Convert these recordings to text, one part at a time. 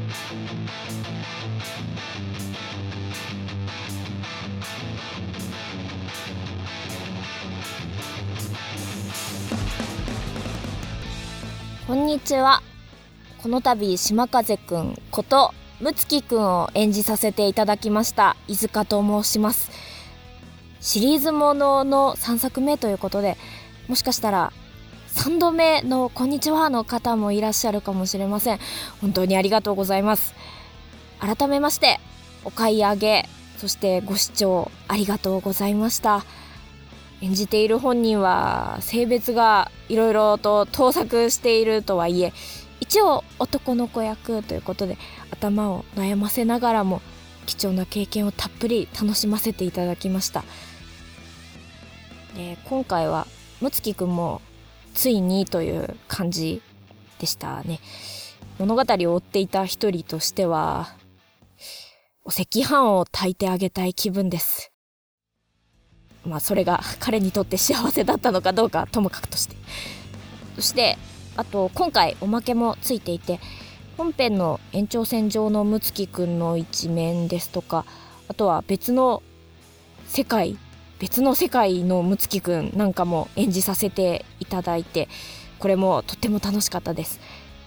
こんにちは。この度島風くんことむつきくんを演じさせていただきました飯塚と申します。シリーズものの3作目ということで、もしかしたら3度目のこんにちはの方もいらっしゃるかもしれません。本当にありがとうございます。改めましてお買い上げ、そしてご視聴ありがとうございました。演じている本人は性別がいろいろと盗作しているとはいえ、一応男の子役ということで頭を悩ませながらも貴重な経験をたっぷり楽しませていただきました。で、今回はむつきくんもついにという感じでしたね。物語を追っていた一人としてはお赤飯を炊いてあげたい気分です。それが彼にとって幸せだったのかどうかともかくとして、そしてあと今回おまけもついていて、本編の延長線上のむつきくんの一面ですとか、あとは別の世界のむつきくんなんかも演じさせていただいて、これもとっても楽しかったです。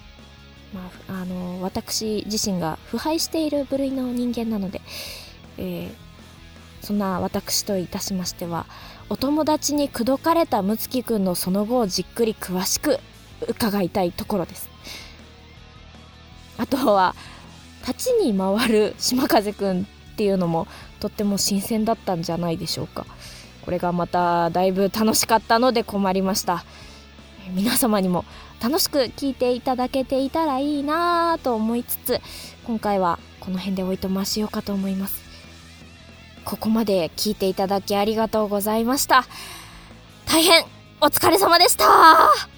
私自身が腐敗している部類の人間なので、そんな私といたしましては、お友達に口説かれたむつきくんのその後をじっくり詳しく伺いたいところです。あとは立ちに回る島風くんっていうのもとっても新鮮だったんじゃないでしょうか。これがまただいぶ楽しかったので困りました。皆様にも楽しく聞いていただけていたらいいなと思いつつ、今回はこの辺でおいとましようかと思います。ここまで聞いていただきありがとうございました。大変お疲れ様でした。